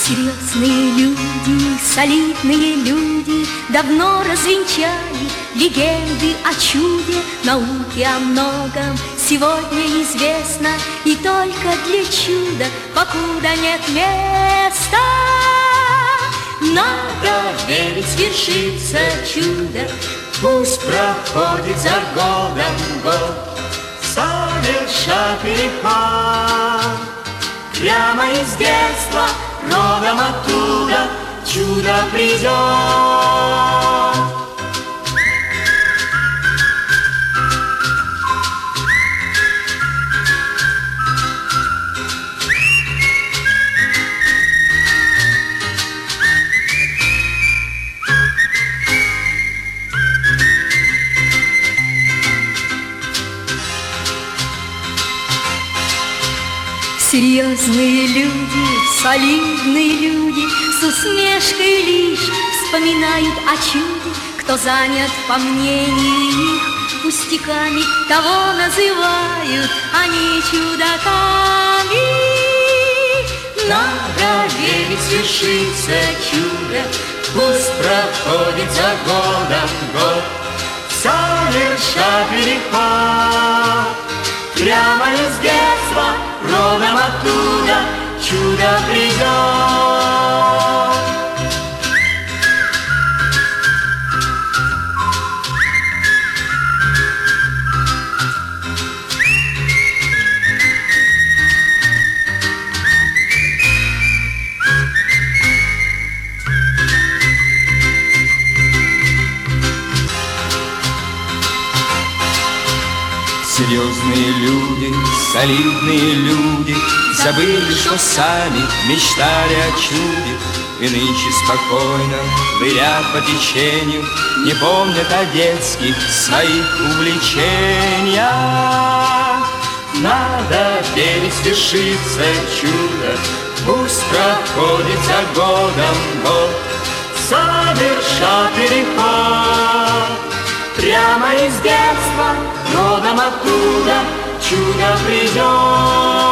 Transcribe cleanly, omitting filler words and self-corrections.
Серьезные люди, солидные люди давно развенчали легенды о чуде. Науке о многом сегодня известно, и только для чуда покуда нет места. Надо верить, свершится чудо, пусть проходит за годом год, соверша переход. Прямо из детства, родом оттуда, чудо придет. Серьезные люди, солидные люди с усмешкой лишь вспоминают о чуде. Кто занят, по мнению их, пустяками, того называют они чудаками. Надо верить, свершится чудо, пусть проходит за годом год, соверша переход. Прямо из детства, родом оттуда, чудо придет. Серьезные люди, солидные люди забыли, что сами мечтали о чуде, и нынче спокойно дырят по течению, не помнят о детских своих увлечениях. Надо верить, свершится чудо, пусть проходит за годом год, соверша переход. Прямо из детства, родом оттуда, чудо придет.